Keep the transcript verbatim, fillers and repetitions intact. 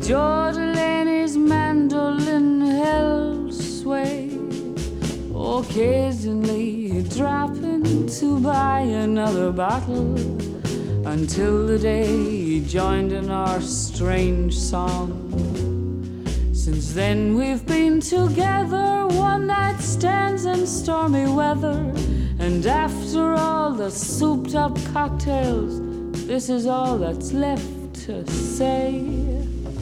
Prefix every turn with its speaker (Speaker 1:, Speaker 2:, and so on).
Speaker 1: George Delaney's mandolin held sway, occasionally dropping to buy another bottle, until the day he joined in our strange song. Since then we've been together, one night stands in stormy weather, and after all the souped up cocktails, this is all that's left to say.